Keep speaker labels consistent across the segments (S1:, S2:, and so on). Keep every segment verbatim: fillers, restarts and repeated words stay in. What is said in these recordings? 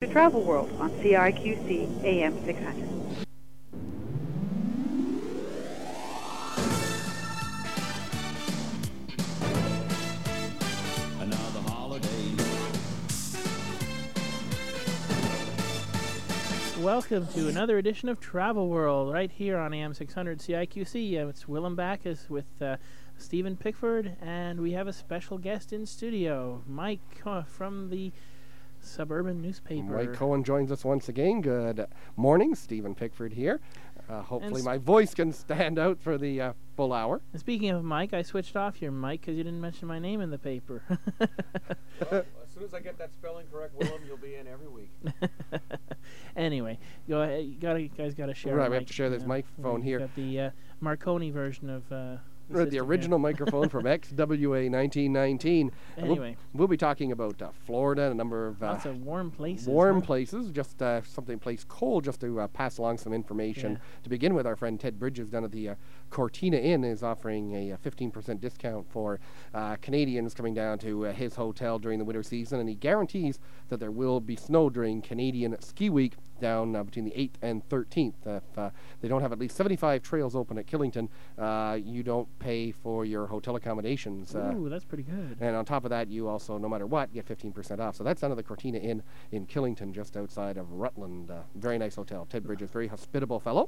S1: Travel World on C I Q C A M six hundred.
S2: Another holiday.
S3: Welcome to another edition of Travel World right here on A M six hundred C I Q C. Uh, it's Willem Backus with uh, Stephen Pickford, and we have a special guest in studio, Mike uh, from the Suburban Newspaper.
S4: Mike Cohen joins us once again. Good morning, Stephen Pickford here. Uh, hopefully
S3: And
S4: my voice can stand out for the uh, full hour.
S3: And speaking of Mike, I switched off your mic because you didn't mention my name in the paper.
S5: Well, as soon as I get that spelling correct, Willem, you'll be in every week.
S3: Anyway, go ahead. You gotta, you guys got to share.
S4: Right,
S3: a
S4: we
S3: mic,
S4: have to share this
S3: you know.
S4: microphone
S3: We've
S4: here.
S3: Got the uh, Marconi version of uh, the,
S4: Right, the
S3: system
S4: original
S3: here.
S4: microphone from X W A nineteen nineteen. And we'll-
S3: Anyway,
S4: We'll, be talking about uh, Florida and a number of uh,
S3: lots of warm places.
S4: warm
S3: huh?
S4: places, just uh, something place cold, just to uh, pass along some information.
S3: Yeah.
S4: To begin with, our friend Ted Bridges down at the uh, Cortina Inn is offering a uh, fifteen percent discount for uh, Canadians coming down to uh, his hotel during the winter season, and he guarantees that there will be snow during Canadian Ski Week down uh, between the eighth and thirteenth. If uh, they don't have at least seventy-five trails open at Killington, uh, you don't pay for your hotel accommodations. Uh,
S3: Ooh, that's pretty good.
S4: and on top of that, you also, no matter what, get fifteen percent off. So that's under the Cortina Inn in Killington, just outside of Rutland. Uh, very nice hotel. Ted Bridges, very hospitable fellow.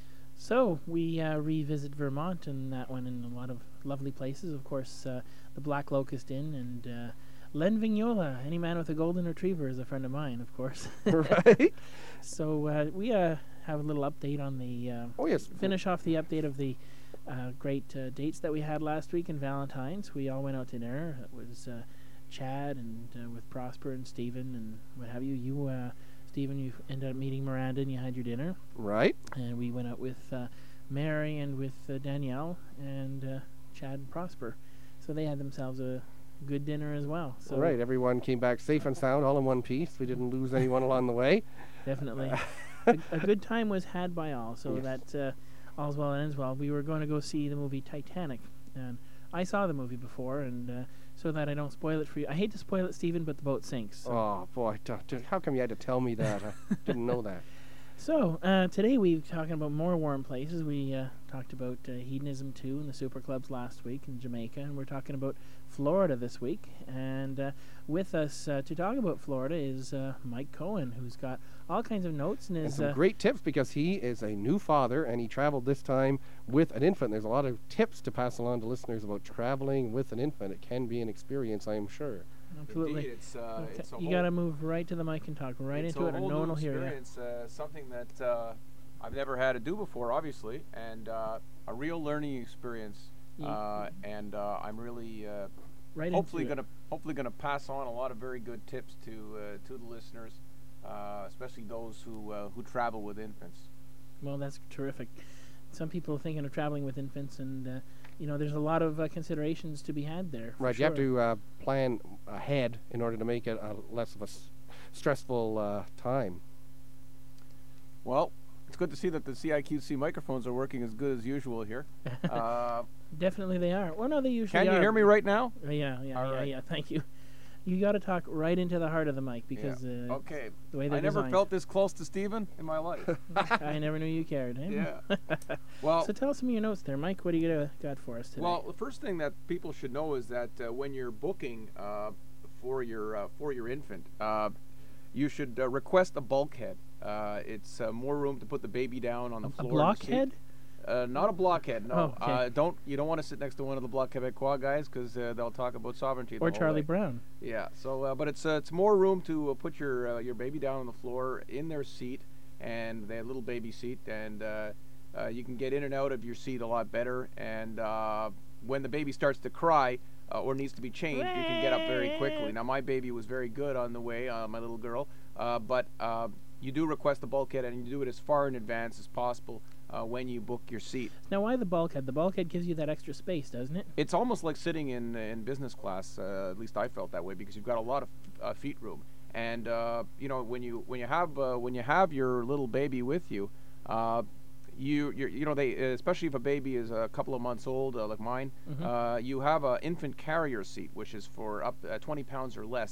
S3: So we uh, revisit Vermont and that one in a lot of lovely places. Of course, uh, the Black Locust Inn and uh, Len Vignola. Any man with a golden retriever is a friend of mine, of course.
S4: Right?
S3: So uh, we uh, have a little update on the uh,
S4: Oh, yes.
S3: finish off the update of the uh, great uh, dates that we had last week in Valentine's. We all went out to dinner. It was uh, Chad and uh, with Prosper and Stephen and what have you. You, uh, Stephen, you ended up meeting Miranda and you had your dinner.
S4: Right?
S3: And we went out with uh, Mary and with uh, Danielle and uh, Chad and Prosper. So they had themselves a good dinner as well. So
S4: right. Everyone came back safe and sound, all in one piece. We didn't lose anyone along the way.
S3: definitely. a, a good time was had by all. So
S4: Yes.
S3: that uh, all's well and ends well. We were going to go see the movie Titanic. And I saw the movie before, and uh, so that I don't spoil it for you. I hate to spoil it, Stephen, but the boat sinks. So.
S4: Oh, boy. t- t- How come you had to tell me that? I didn't know that.
S3: So, uh, today we're talking about more warm places. We uh, talked about uh, Hedonism two and the super clubs last week in Jamaica, and we're talking about Florida this week. And uh, with us uh, to talk about Florida is uh, Mike Cohen, who's got all kinds of notes and
S4: And
S3: is
S4: some
S3: uh,
S4: great tips, because he is a new father and he traveled this time with an infant. There's a lot of tips to pass along to listeners about traveling with an infant. It can be an experience, I am sure.
S3: absolutely.
S5: Indeed, it's, uh,
S3: Okay,
S5: it's a
S3: you
S5: whole,
S3: got to move right to the mic and talk right
S5: it's
S3: into
S5: a
S3: it, or
S5: whole
S3: no one
S5: new
S3: will hear you.
S5: experience, uh, something that uh, I've never had to do before, obviously, and uh, a real learning experience.
S3: Ye-
S5: Uh, and uh, I'm really uh,
S3: Right
S5: hopefully
S3: into it.
S5: gonna hopefully gonna pass on a lot of very good tips to uh, to the listeners, uh, especially those who uh, who travel with infants.
S3: Well, that's terrific. Some people are thinking of traveling with infants, and uh, you know, there's a lot of uh, considerations to be had there. for
S4: Right, you have
S3: sure.
S4: to uh, plan ahead in order to make it uh, less of a s- stressful uh, time.
S5: Well, it's good to see that the C I Q C microphones are working as good as usual here. uh,
S3: Definitely they are. Well, no, they usually
S5: can
S3: are.
S5: you hear me right now?
S3: Uh, yeah, yeah,
S5: All
S3: yeah,
S5: right.
S3: yeah. Thank you. You got to talk right into the heart of the mic because
S5: Yeah.
S3: uh,
S5: Okay.
S3: the way they're
S5: I never
S3: designed.
S5: felt this close to Stephen in my life.
S3: I never knew you cared. Eh?
S5: Yeah. Well,
S3: So tell us some of your notes there, Mike. What do you got, got for us today?
S5: well, the first thing that people should know is that uh, when you're booking uh, for your uh, for your infant, uh, you should uh, request a bulkhead. Uh, it's uh, more room to put the baby down on the
S3: a
S5: floor. in the seat.
S3: blockhead?
S5: Uh, not a blockhead. No.
S3: Oh, okay.
S5: uh, don't you don't want to sit next to one of the Bloc Québécois guys because uh, they'll talk about sovereignty. the
S3: Or
S5: whole
S3: Charlie
S5: way.
S3: Brown?
S5: Yeah. So, uh, but it's uh, it's more room to uh, put your uh, your baby down on the floor in their seat, and they have a little baby seat, and uh, uh, you can get in and out of your seat a lot better. And uh, when the baby starts to cry uh, or needs to be changed, you can get up very quickly. Now, my baby was very good on the way, uh, my little girl, uh, but uh, you do request the bulkhead, and you do it as far in advance as possible uh, when you book your seat.
S3: Now, why the bulkhead? The bulkhead gives you that extra space, doesn't it?
S5: It's almost like sitting in in business class. Uh, at least I felt that way because you've got a lot of uh, feet room. And uh, you know, when you when you have uh, when you have your little baby with you, uh, you you're, you know they especially if a baby is a couple of months old, uh, like mine,
S3: Mhm.
S5: uh, you have an infant carrier seat, which is for up uh, twenty pounds or less.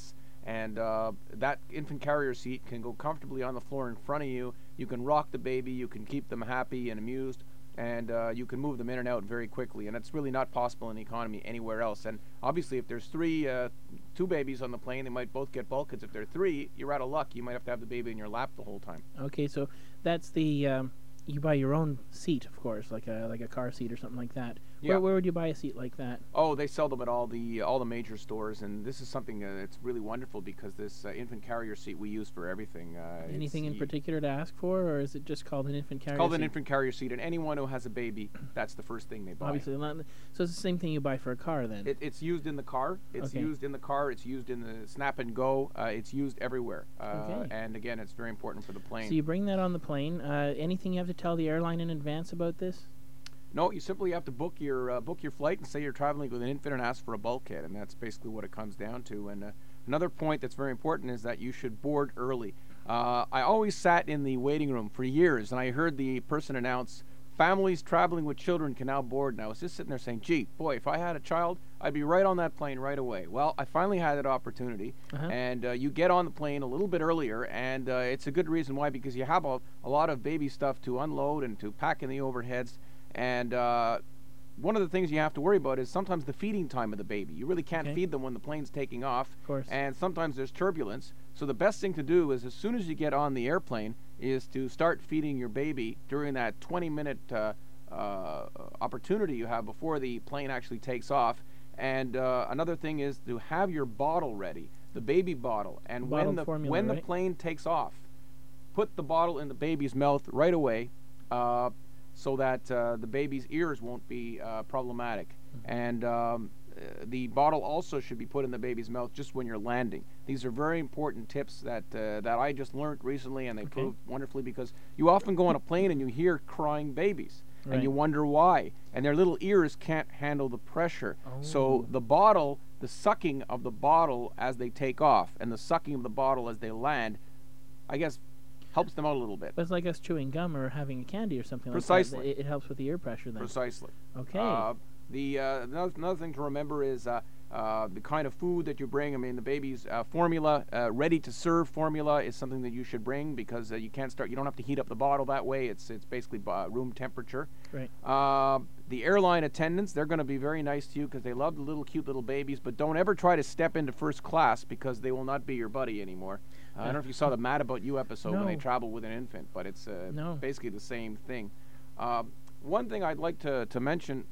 S5: And uh, that infant carrier seat can go comfortably on the floor in front of you. You can rock the baby, you can keep them happy and amused, and uh, you can move them in and out very quickly. And that's really not possible in economy anywhere else. And obviously, if there's three, uh, two babies on the plane, they might both get bulkheads. If there are three, you're out of luck. You might have to have the baby in your lap the whole time.
S3: Okay, so that's the um, you buy your own seat, of course, like a like a car seat or something like that.
S5: Yeah.
S3: Where, where would you buy a seat like that?
S5: Oh, they sell them at all the all the major stores, and this is something uh, that's really wonderful because this uh, infant carrier seat we use for everything. Uh,
S3: Anything
S5: it's-
S3: in particular to ask for, or is it just called an infant carrier
S5: It's called
S3: seat?
S5: an infant carrier seat, and anyone who has a baby, that's the first thing they buy.
S3: Obviously, not, so it's the same thing you buy for a car then.
S5: It, it's used in the car. It's
S3: Okay.
S5: used in the car. It's used in the Snap and Go. Uh, it's used everywhere. Uh,
S3: Okay.
S5: And again, it's very important for the plane.
S3: So you bring that on the plane. Uh, anything you have to tell the airline in advance about this?
S5: No, you simply have to book your uh, book your flight and say you're traveling with an infant and ask for a bulkhead, and that's basically what it comes down to. And uh, another point that's very important is that you should board early. Uh, I always sat in the waiting room for years, and I heard the person announce, "Families traveling with children can now board." And I was just sitting there saying, "Gee, boy, if I had a child, I'd be right on that plane right away." Well, I finally had that opportunity,
S3: Uh-huh.
S5: and uh, you get on the plane a little bit earlier, and uh, it's a good reason why, because you have a, a lot of baby stuff to unload and to pack in the overheads. And uh, one of the things you have to worry about is sometimes the feeding time of the baby. You really can't
S3: Okay.
S5: feed them when the plane's taking off.
S3: Of course.
S5: And sometimes there's turbulence. So the best thing to do is, as soon as you get on the airplane, is to start feeding your baby during that twenty minute uh, uh, opportunity you have before the plane actually takes off. And uh, another thing is to have your bottle ready, the baby bottle. And when
S3: Bottled
S5: the
S3: formula,
S5: when the
S3: right?
S5: plane takes off, put the bottle in the baby's mouth right away. Uh, so that uh, the baby's ears won't be uh, problematic.
S3: Mm-hmm.
S5: And um, uh, the bottle also should be put in the baby's mouth just when you're landing. These are very important tips that uh, that I just learned recently, and they
S3: Okay.
S5: proved wonderfully, because you often go on a plane and you hear crying babies,
S3: Right.
S5: and you wonder why. And their little ears can't handle the pressure.
S3: Oh.
S5: So the bottle, the sucking of the bottle as they take off, and the sucking of the bottle as they land, I guess, helps them out a little bit.
S3: But it's like us chewing gum or having a candy or something
S5: Precisely.
S3: like that. It, it helps with the ear pressure then.
S5: Precisely.
S3: Okay.
S5: Uh, the uh, another, another thing to remember is uh, uh, the kind of food that you bring. I mean, the baby's uh, formula, uh, ready-to-serve formula, is something that you should bring, because uh, you can't start. You don't have to heat up the bottle that way. It's it's basically uh, room temperature.
S3: Right.
S5: Uh, the airline attendants, they're going to be very nice to you because they love the little cute little babies. But don't ever try to step into first class, because they will not be your buddy anymore. Uh, I don't know if you saw the Mad About You episode when they
S3: No.
S5: travel with an infant, but it's uh,
S3: No.
S5: basically the same thing. Uh, one thing I'd like to, to mention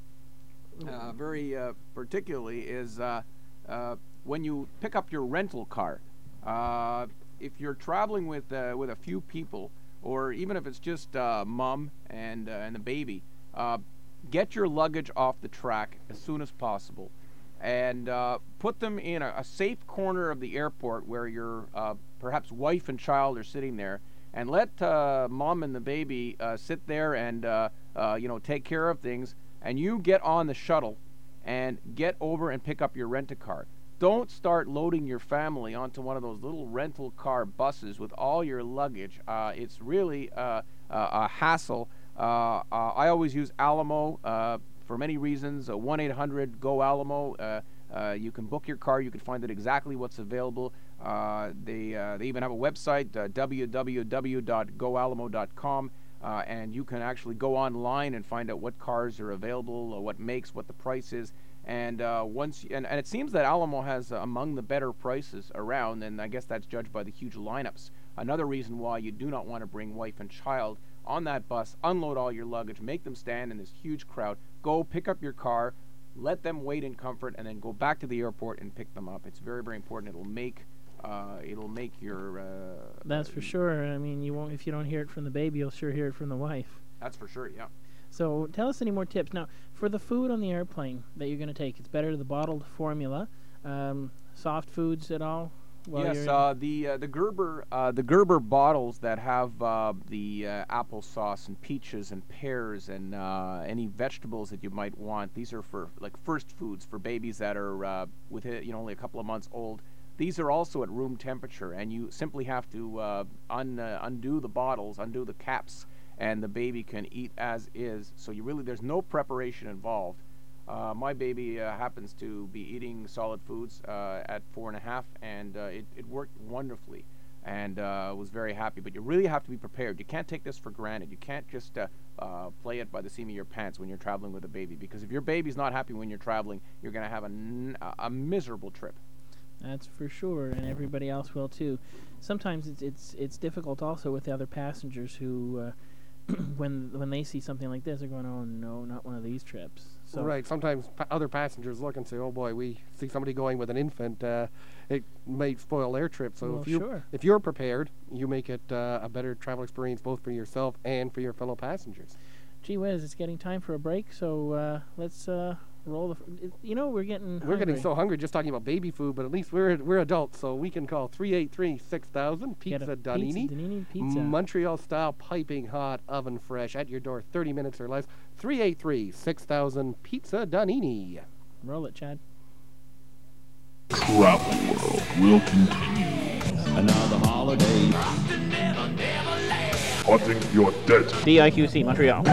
S5: uh, very uh, particularly is uh, uh, when you pick up your rental car. Uh, if you're traveling with uh, with a few people, or even if it's just uh, mom and uh, and the baby, uh, get your luggage off the track as soon as possible, and uh, put them in a, a safe corner of the airport where your uh, perhaps wife and child are sitting there, and let uh, mom and the baby uh, sit there and uh, uh, you know, take care of things, and you get on the shuttle and get over and pick up your rent-a-car. Don't start loading your family onto one of those little rental car buses with all your luggage. Uh, it's really uh, uh, a hassle. Uh, uh, I always use Alamo uh, for many reasons. Uh, one eight hundred go Alamo. Uh, uh, you can book your car. You can find out exactly what's available. Uh, they uh, they even have a website, uh, w w w dot go alamo dot com, uh, and you can actually go online and find out what cars are available, uh, what makes, what the price is. And uh, once and, and it seems that Alamo has uh, among the better prices around, and I guess that's judged by the huge lineups. Another reason why you do not want to bring wife and child on that bus, unload all your luggage, make them stand in this huge crowd, go pick up your car, let them wait in comfort, and then go back to the airport and pick them up. It's very, very important. It'll make uh, it'll make your uh,
S3: That's for sure. I mean, you won't if you don't hear it from the baby, you'll sure hear it from the wife.
S5: That's for sure. Yeah.
S3: So tell us any more tips. Now, for the food on the airplane that you're going to take, it's better the bottled formula. Um, soft foods at all? while
S5: Yes,
S3: you're in-
S5: uh, the uh, the Gerber uh, the Gerber bottles that have uh, the uh, applesauce and peaches and pears and uh, any vegetables that you might want. These are for like first foods for babies that are uh, with it, you know, only a couple of months old. These are also at room temperature, and you simply have to uh, un, uh, undo the bottles, undo the caps, and the baby can eat as is. So you really there's no preparation involved. Uh, my baby uh, happens to be eating solid foods uh, at four and a half, and uh, it, it worked wonderfully, and uh, was very happy. But you really have to be prepared. You can't take this for granted. You can't just uh, uh, play it by the seam of your pants when you're traveling with a baby, because if your baby's not happy when you're traveling, you're going to have a, n- a miserable trip.
S3: That's for sure, and everybody else will too. Sometimes it's it's it's difficult also with the other passengers who, uh, when when they see something like this, they're going, "Oh no, not one of these trips." So
S4: right. Sometimes pa- other passengers look and say, "Oh boy, we see somebody going with an infant. Uh, it may spoil their trip." So
S3: well,
S4: if you
S3: sure.
S4: if you're prepared, you make it uh, a better travel experience both for yourself and for your fellow passengers.
S3: Gee whiz, it's getting time for a break, so uh, let's uh, roll the. F- it, you know, we're getting.
S4: We're
S3: hungry.
S4: getting so hungry just talking about baby food, but at least we're we're adults, so we can call three eight three, six thousand
S3: Get
S4: Pizza
S3: a
S4: Donini.
S3: Pizza Donini pizza.
S4: Montreal style, piping hot, oven fresh, at your door, thirty minutes or less. three eight three, six thousand Pizza Donini.
S3: Roll it, Chad.
S6: Travel World will continue.
S2: Another holiday.
S6: Hunting your dead.
S3: D I Q C Montreal.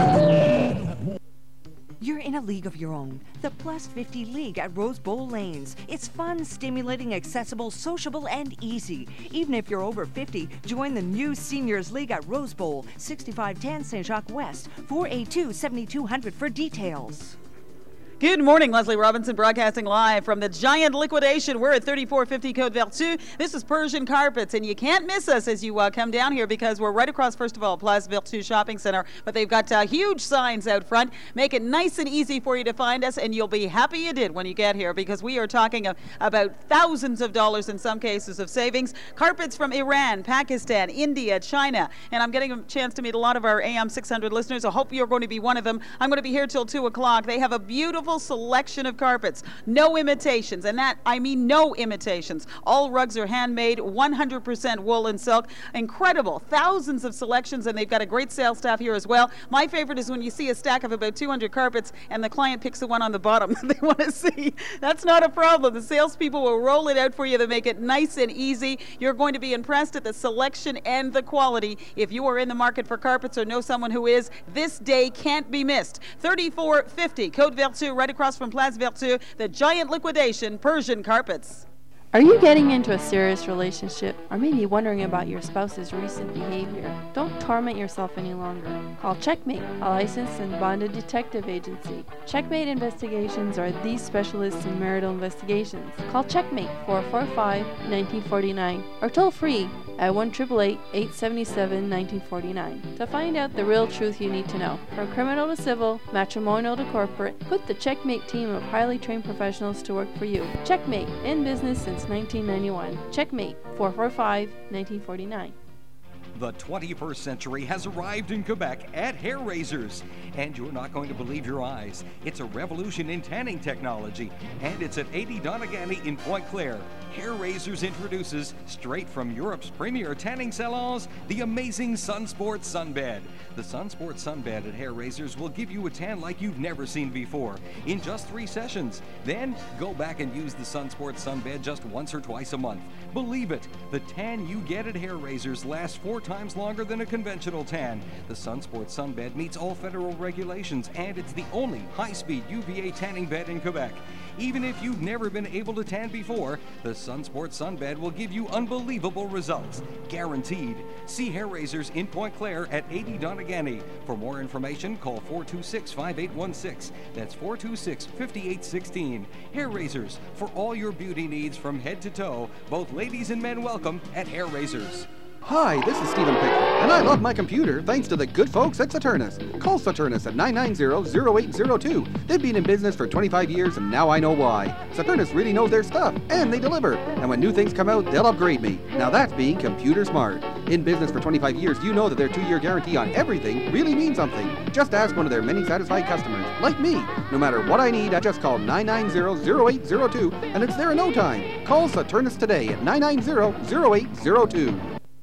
S7: You're in a league of your own, the Plus fifty League at Rose Bowl Lanes. It's fun, stimulating, accessible, sociable, and easy. Even if you're over fifty, join the new Seniors League at Rose Bowl, sixty-five ten Saint Jacques West, four eight two, seven two zero zero for details.
S8: Good morning, Leslie Robinson broadcasting live from the Giant Liquidation. We're at thirty-four fifty Côte Vertu. This is Persian Carpets, and you can't miss us as you uh, come down here because we're right across, first of all, Place Vertu Shopping Center, but they've got uh, huge signs out front. Make it nice and easy for you to find us, and you'll be happy you did when you get here because we are talking uh, about thousands of dollars in some cases of savings. Carpets from Iran, Pakistan, India, China, and I'm getting a chance to meet a lot of our A M six hundred listeners. I hope you're going to be one of them. I'm going to be here till two o'clock. They have a beautiful selection of carpets, no imitations, and that I mean no imitations. All rugs are handmade, one hundred percent wool and silk. Incredible, thousands of selections, and they've got a great sales staff here as well. My favorite is when you see a stack of about two hundred carpets and the client picks the one on the bottom that they want to see. That's not a problem. The salespeople will roll it out for you to make it nice and easy. You're going to be impressed at the selection and the quality. If you are in the market for carpets or know someone who is, this day can't be missed. thirty-four fifty Côte Vertu, right across from Place Vertu, the Giant Liquidation Persian Carpets.
S9: Are you getting into a serious relationship or maybe wondering about your spouse's recent behavior? Don't torment yourself any longer. Call Checkmate, a licensed and bonded detective agency. Checkmate Investigations are the specialists in marital investigations. Call Checkmate four four five, one nine four nine or toll free at one eight eight eight, eight seven seven, one nine four nine to find out the real truth you need to know. From criminal to civil, matrimonial to corporate, put the Checkmate team of highly trained professionals to work for you. Checkmate, in business since nineteen ninety-one. Checkmate four four five, one nine four nine.
S10: The twenty-first century has arrived in Quebec at Hair Razors, and you're not going to believe your eyes. It's a revolution in tanning technology, and it's at eighty Donegani in Pointe-Claire. Hair Razors introduces, straight from Europe's premier tanning salons, the amazing Sunsport Sunbed. The Sunsport Sunbed at Hair Razors will give you a tan like you've never seen before in just three sessions. Then go back and use the Sunsport Sunbed just once or twice a month. Believe it, the tan you get at Hair Razors lasts four times longer than a conventional tan. The Sunsport Sunbed meets all federal regulations, and it's the only high-speed U V A tanning bed in Quebec. Even if you've never been able to tan before, the Sunsport Sunbed will give you unbelievable results. Guaranteed. See Hair Razors in Pointe-Claire at eighty Donegani. For more information, call four two six, five eight one six. That's four two six, five eight one six. Hair Razors, for all your beauty needs from head to toe. Both ladies and men welcome at Hair Razors.
S11: Hi, this is Stephen Pickford, and I love my computer thanks to the good folks at Saturnus. Call Saturnus at nine nine zero, zero eight zero two. They've been in business for twenty-five years, and now I know why. Saturnus really knows their stuff, and they deliver. And when new things come out, they'll upgrade me. Now that's being computer smart. In business for twenty-five years, you know that their two-year guarantee on everything really means something. Just ask one of their many satisfied customers, like me. No matter what I need, I just call nine nine zero, zero eight zero two, and it's there in no time. Call Saturnus today at nine nine zero, zero eight zero two.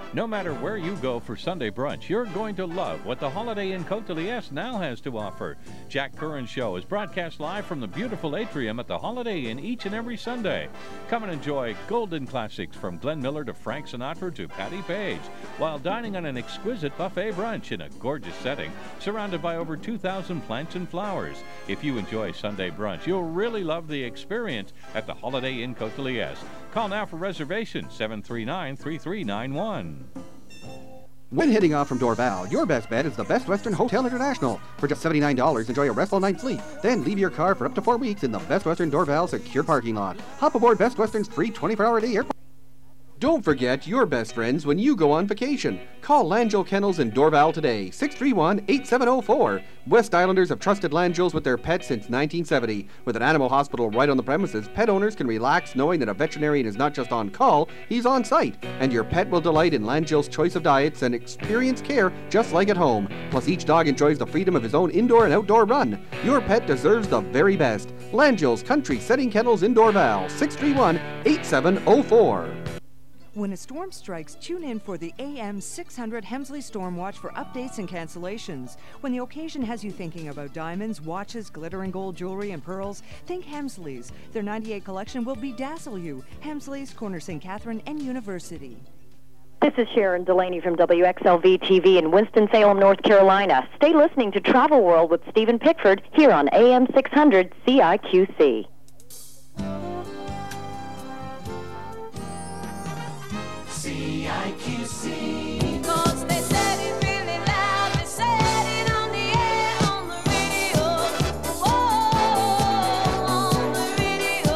S12: No matter where you go for Sunday brunch, you're going to love what the Holiday Inn Côte de Liesse now has to offer. Jack Curran's show is broadcast live from the beautiful atrium at the Holiday Inn each and every Sunday. Come and enjoy golden classics from Glenn Miller to Frank Sinatra to Patti Page, while dining on an exquisite buffet brunch in a gorgeous setting surrounded by over two thousand plants and flowers. If you enjoy Sunday brunch, you'll really love the experience at the Holiday Inn Côte de Liesse. Call now for reservations, seven three nine, three three nine one.
S11: When heading off from Dorval, your best bet is the Best Western Hotel International. For just seventy-nine dollars, enjoy a restful night's sleep. Then leave your car for up to four weeks in the Best Western Dorval secure parking lot. Hop aboard Best Western's free twenty-four hour day airport. Don't forget your best friends when you go on vacation. Call Langell Kennels in Dorval today, six three one, eight seven zero four. West Islanders have trusted Langells with their pets since nineteen seventy. With an animal hospital right on the premises, pet owners can relax knowing that a veterinarian is not just on call, he's on site. And your pet will delight in Langell's choice of diets and experience care just like at home. Plus, each dog enjoys the freedom of his own indoor and outdoor run. Your pet deserves the very best. Langell's Country Setting Kennels in Dorval, six three one, eight seven zero four.
S7: When a storm strikes, tune in for the A M six hundred Hemsley Storm Watch for updates and cancellations. When the occasion has you thinking about diamonds, watches, glittering gold jewelry, and pearls, think Hemsley's. Their ninety-eight collection will bedazzle you. Hemsley's, Corner Saint Catherine, and University.
S13: This is Sharon Delaney from W X L V T V in Winston-Salem, North Carolina. Stay listening to Travel World with Stephen Pickford here on A M six hundred C I Q C.
S2: C I Q C. Cause they said it really loud. They said it on the air, on the radio. Whoa, on the radio.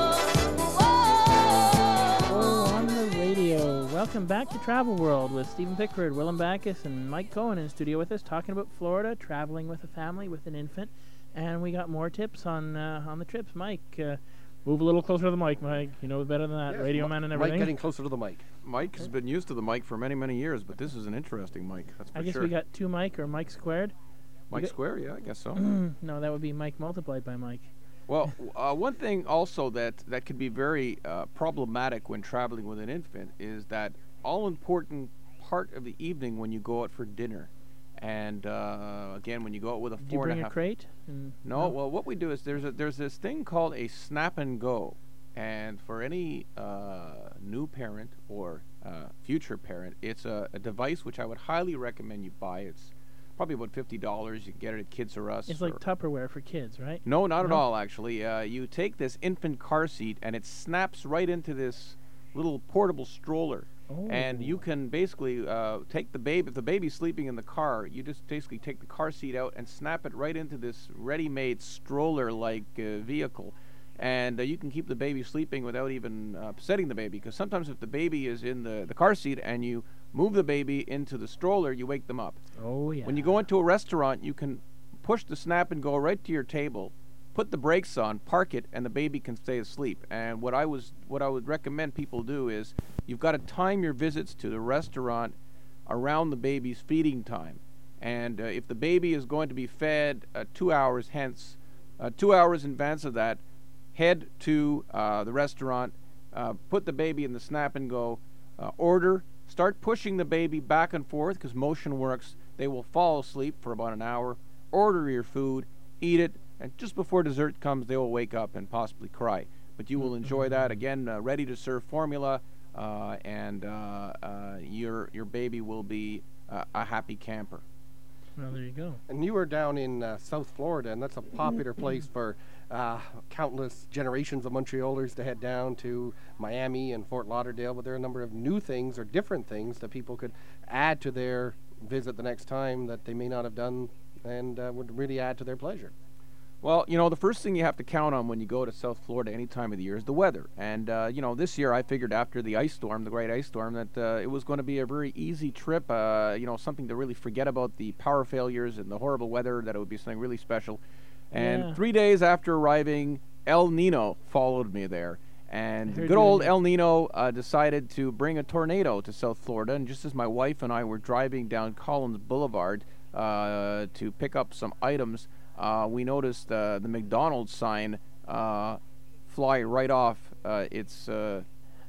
S2: Whoa.
S3: Oh, on the radio. Welcome back to Travel World with Stephen Pickford, Willem Backus, and Mike Cohen in studio with us, talking about Florida, traveling with a family, with an infant, and we got more tips on uh, on the trips. Mike, uh, move a little closer to the mic, Mike. You know better than that,
S4: Yes,
S3: radio
S4: Mi-
S3: man and everything.
S4: Mike getting closer to the mic.
S5: Mike has been used to the mic for many, many years, but this is an interesting mic. That's for
S3: I guess
S5: sure.
S3: we got two Mike or Mike squared. We
S5: Mike
S3: got-
S5: Square, yeah, I guess so.
S3: No, that would be Mike multiplied by Mike.
S5: Well, uh, one thing also that, that could be very uh, problematic when traveling with an infant is that all-important part of the evening when you go out for dinner. And uh, again, when you go out with a
S3: Did you
S5: four and
S3: bring
S5: a
S3: a
S5: half.
S3: crate? And
S5: No,
S3: no?
S5: well, what we do is there's a, there's this thing called a snap and go, and for any uh, new parent or uh, future parent, it's a, a device which I would highly recommend you buy. It's probably about fifty dollars. You can get it at Kids R Us.
S3: It's like Tupperware for kids, right?
S5: No, not at
S3: No?
S5: all, actually. Uh, you take this infant car seat, and it snaps right into this little portable stroller. And you can basically uh, take the baby, if the baby's sleeping in the car, you just basically take the car seat out and snap it right into this ready-made stroller-like uh, vehicle. And uh, you can keep the baby sleeping without even uh, upsetting the baby. Because sometimes if the baby is in the, the car seat and you move the baby into the stroller, you wake them up.
S3: Oh, yeah.
S5: When you go into a restaurant, you can push the snap and go right to your table, put the brakes on, park it, and the baby can stay asleep. And what I was, what I would recommend people do is you've got to time your visits to the restaurant around the baby's feeding time. And uh, if the baby is going to be fed uh, two hours hence, uh, two hours in advance of that, head to uh, the restaurant, uh, put the baby in the snap and go, uh, order, start pushing the baby back and forth because motion works. They will fall asleep for about an hour. Order your food, eat it, and just before dessert comes, they will wake up and possibly cry. But you will enjoy that. Again, uh, ready to serve formula, uh, and uh, uh, your your baby will be uh, a happy camper.
S3: Well, there you go.
S4: And you were down in uh, South Florida, and that's a popular place for uh, countless generations of Montrealers to head down to Miami and Fort Lauderdale. But there are a number of new things or different things that people could add to their visit the next time that they may not have done and uh, would really add to their pleasure.
S5: Well, you know, the first thing you have to count on when you go to South Florida any time of the year is the weather. And, uh, you know, this year I figured after the ice storm, the great ice storm, that uh, it was going to be a very easy trip, uh, you know, something to really forget about the power failures and the horrible weather, that it would be something really special. And
S3: Yeah.
S5: three days after arriving, El Nino followed me there. And
S3: heard
S5: good
S3: you-
S5: old El Nino uh, decided to bring a tornado to South Florida. And just as my wife and I were driving down Collins Boulevard uh, to pick up some items, Uh, we noticed uh, the McDonald's sign uh, fly right off uh, its uh,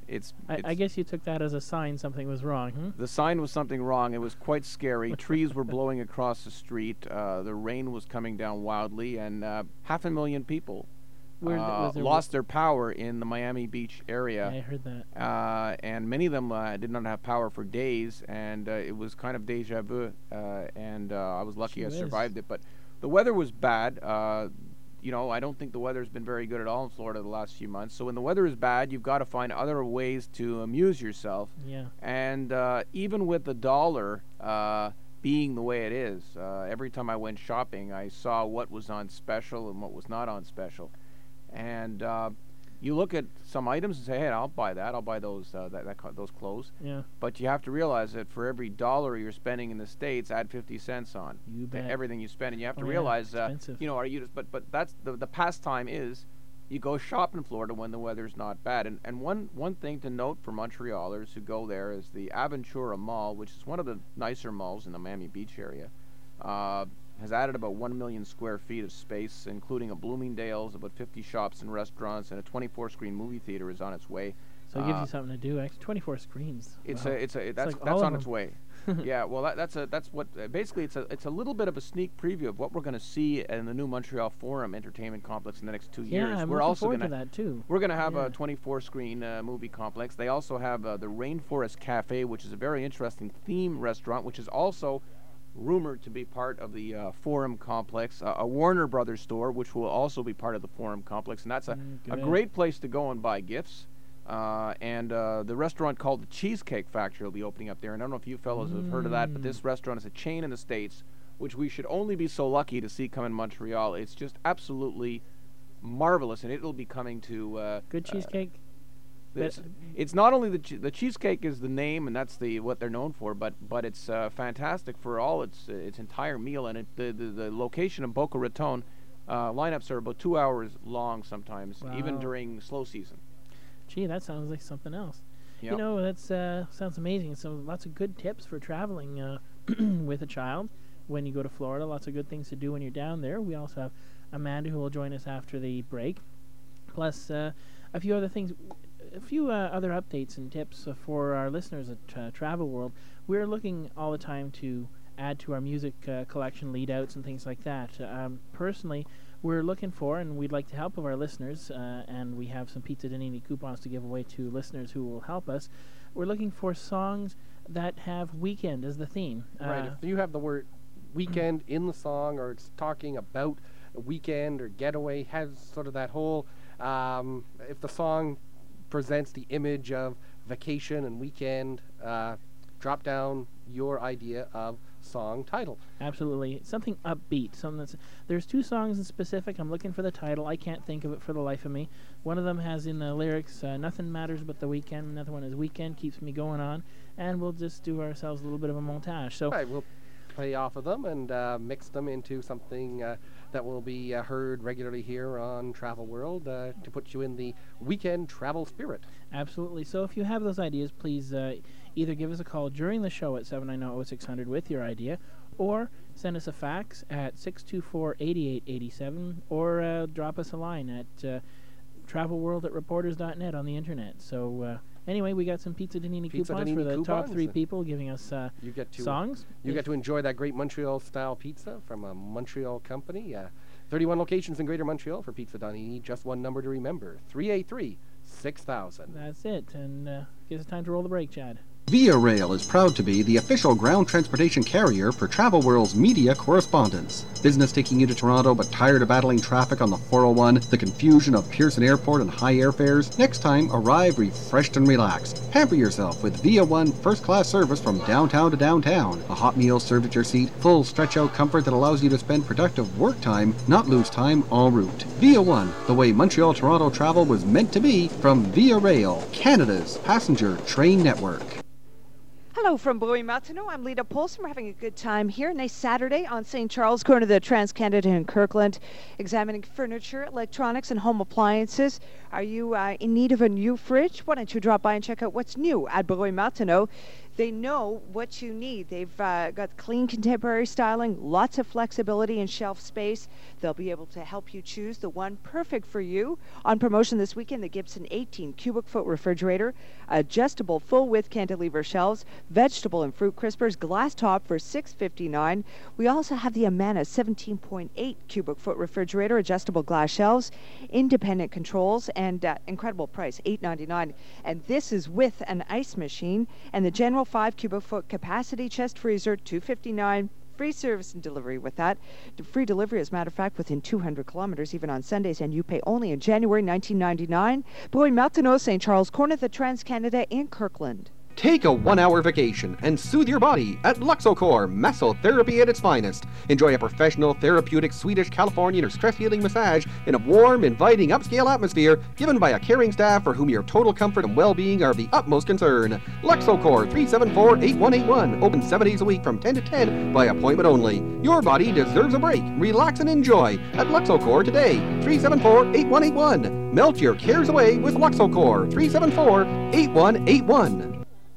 S5: it's,
S3: I,
S5: it's
S3: I guess you took that as a sign something was wrong, hmm?
S5: the sign was something wrong. It was quite scary. Trees were blowing across the street. Uh, the rain was coming down wildly, and uh, half a million people
S3: Where th-
S5: uh,
S3: was there
S5: lost their power in the Miami Beach area.
S3: I heard that.
S5: Uh, and many of them uh, did not have power for days, and uh, it was kind of deja vu. Uh, and uh, I was lucky
S3: Gee
S5: I
S3: whiz.
S5: survived it. But the weather was bad. Uh, you know, I don't think the weather's been very good at all in Florida the last few months. So when the weather is bad, you've got to find other ways to amuse yourself.
S3: Yeah.
S5: And uh, even with the dollar uh, being the way it is, uh, every time I went shopping, I saw what was on special and what was not on special. And uh, you look at some items and say, "Hey, I'll buy that. I'll buy those uh, that, that co- those clothes."
S3: Yeah.
S5: But you have to realize that for every dollar you're spending in the States, add fifty cents on
S3: You
S5: to
S3: bet.
S5: everything you spend, and you have to
S3: Oh, yeah,
S5: realize, uh,
S3: expensive.
S5: you know, are you just? But but that's the the pastime is, you go shop in Florida when the weather's not bad. And and one one thing to note for Montrealers who go there is the Aventura Mall, which is one of the nicer malls in the Miami Beach area. Uh, has added about one million square feet of space, including a Bloomingdale's, about fifty shops and restaurants, and a twenty-four screen movie theater is on its way.
S3: So it gives
S5: Uh,
S3: you something to do. Actually, twenty-four screens.
S5: It's
S3: Wow.
S5: a, it's a,
S3: It's
S5: that's
S3: like
S5: that's
S3: all of
S5: on its
S3: them.
S5: way. Yeah, well, that, that's a, that's what uh, basically it's a, it's a little bit of a sneak preview of what we're going to see in the new Montreal Forum Entertainment Complex in the next two
S3: Yeah,
S5: years.
S3: I'm
S5: we're
S3: looking
S5: also
S3: forward
S5: gonna,
S3: to that, too.
S5: We're going to have
S3: Yeah.
S5: a twenty-four screen uh, movie complex. They also have uh, the Rainforest Cafe, which is a very interesting theme restaurant, which is also rumored to be part of the uh, Forum complex. Uh, a Warner Brothers store, which will also be part of the Forum complex, and that's a,
S3: Mm,
S5: a
S3: good.
S5: great place to go and buy gifts. Uh, and uh, the restaurant called the Cheesecake Factory will be opening up there. And I don't know if you fellows have heard of that, but this restaurant is a chain in the States, which we should only be so lucky to see come in Montreal. It's just absolutely marvelous, and it'll be coming to... Uh,
S3: Good cheesecake.
S5: it's, it's not only the che- the cheesecake is the name, and that's the what they're known for, but but it's uh, fantastic for all its uh, its entire meal, and it, the, the the location of Boca Raton, uh, lineups are about two hours long sometimes, even
S3: Wow.
S5: during slow season.
S3: Gee, that sounds like something else.
S5: Yep.
S3: You know, that's uh, sounds amazing. So lots of good tips for traveling uh, with a child when you go to Florida. Lots of good things to do when you're down there. We also have Amanda who will join us after the break, plus uh, a few other things. A few uh, other updates and tips uh, for our listeners at uh, Travel World. We're looking all the time to add to our music uh, collection lead outs and things like that. Um, personally, we're looking for, and we'd like to help of our listeners, uh, and we have some Pizza Danini coupons to give away to listeners who will help us. We're looking for songs that have weekend as the theme.
S4: Right.
S3: Uh,
S4: If you have the word weekend in the song, or it's talking about a weekend or getaway, has sort of that whole, um, if the song presents the image of vacation and weekend, uh, drop down your idea of song title.
S3: Absolutely. Something upbeat. Something that's, there's two songs in specific. I'm looking for the title. I can't think of it for the life of me. One of them has in the lyrics, uh, nothing matters but the weekend. Another one is weekend keeps me going on. And we'll just do ourselves a little bit of a montage. So
S4: Right, we'll play off of them and uh, mix them into something uh, that will be uh, heard regularly here on Travel World uh, to put you in the weekend travel spirit.
S3: Absolutely. So if you have those ideas, please uh, either give us a call during the show at seven nine zero, oh six hundred with your idea, or send us a fax at six two four, eight eight eight seven, or uh, drop us a line at uh, travelworld at reporters dot net on the internet. So uh, anyway, we got some Pizza Danini
S4: Pizza
S3: coupons
S4: Danini
S3: for the top
S4: coupons,
S3: three
S4: and
S3: people giving us uh,
S4: You get to
S3: songs.
S4: You
S3: If-
S4: get to enjoy that great Montreal-style pizza from a Montreal company. Uh, thirty-one locations in Greater Montreal for Pizza Danini. Just one number to remember: three eight three, six thousand.
S3: That's it. And uh, gives us time to roll the break, Chad.
S11: Via Rail is proud to be the official ground transportation carrier for Travel World's media correspondence. Business taking you to Toronto but tired of battling traffic on the four oh one, the confusion of Pearson Airport and high airfares? Next time, arrive refreshed and relaxed. Pamper yourself with Via One first-class service from downtown to downtown. A hot meal served at your seat, full stretch-out comfort that allows you to spend productive work time, not lose time en route. Via One, the way Montreal-Toronto travel was meant to be, from Via Rail, Canada's passenger train network.
S14: Hello from Brouille-Martineau. I'm Lita Polson. We're having a good time here. Nice Saturday on Saint Charles, going to the Trans-Canada in Kirkland, examining furniture, electronics, and home appliances. Are you uh, in need of a new fridge? Why don't you drop by and check out what's new at Brouille-Martineau? They know what you need. They've uh, got clean contemporary styling, lots of flexibility and shelf space. They'll be able to help you choose the one perfect for you. On promotion this weekend, the Gibson eighteen cubic foot refrigerator, adjustable full width cantilever shelves, vegetable and fruit crispers, glass top for six fifty-nine. We also have the Amana seventeen point eight cubic foot refrigerator, adjustable glass shelves, independent controls, and uh, incredible price, eight ninety-nine. And this is with an ice machine, and the General five cubic foot capacity chest freezer, two fifty-nine. Free service and delivery with that. D- Free delivery, as a matter of fact, within two hundred kilometers, even on Sundays, and you pay only in January nineteen ninety-nine. Boy, Martineau, Saint Charles, corner of the Trans-Canada in Kirkland.
S11: Take a one-hour vacation and soothe your body at Luxocor Massotherapy at its finest. Enjoy a professional, therapeutic, Swedish, Californian, or stress-healing massage in a warm, inviting, upscale atmosphere given by a caring staff for whom your total comfort and well-being are of the utmost concern. Luxocor, three seven four, eight one eight one, open seven days a week from ten to ten by appointment only. Your body deserves a break. Relax and enjoy at Luxocor today, three seven four, eight one eight one. Melt your cares away with Luxocor, three seven four, eight one eight one.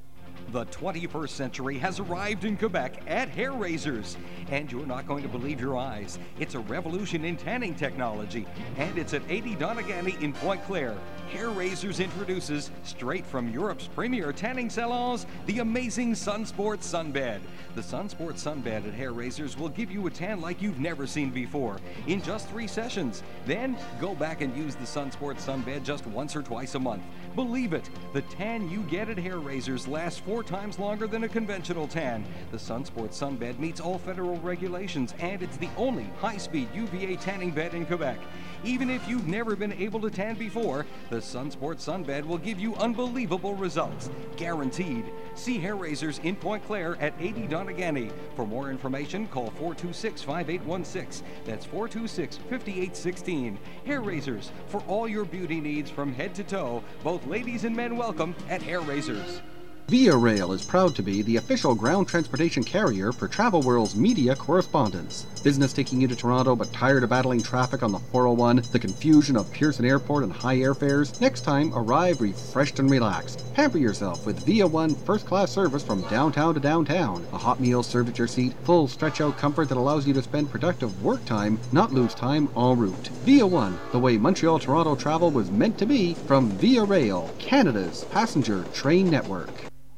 S10: The twenty-first century has arrived in Quebec at Hair Razors, and you're not going to believe your eyes. It's a revolution in tanning technology, and it's at eighty Donagany in Pointe Claire. Hair Razors introduces, straight from Europe's premier tanning salons, the amazing Sunsport Sunbed. The Sunsport Sunbed at Hair Razors will give you a tan like you've never seen before in just three sessions. Then go back and use the Sunsport Sunbed just once or twice a month. Believe it, the tan you get at Hair Razors lasts four times longer than a conventional tan. The Sunsport Sunbed meets all federal regulations, and it's the only high-speed U V A tanning bed in Quebec. Even if you've never been able to tan before, the Sunsport Sunbed will give you unbelievable results. Guaranteed. See Hair Razors in Pointe Claire at eighty Donagany. For more information, call four two six, five eight one six. That's four two six, five eight one six. Hair Razors, for all your beauty needs from head to toe. Both ladies and men welcome at Hair Razors.
S11: Via Rail is proud to be the official ground transportation carrier for Travel World's media correspondents. Business taking you to Toronto but tired of battling traffic on the four oh one, the confusion of Pearson Airport and high airfares? Next time, arrive refreshed and relaxed. Pamper yourself with Via One first-class service from downtown to downtown. A hot meal served at your seat, full stretch-out comfort that allows you to spend productive work time, not lose time en route. Via One, the way Montreal-Toronto travel was meant to be, from Via Rail, Canada's passenger train network.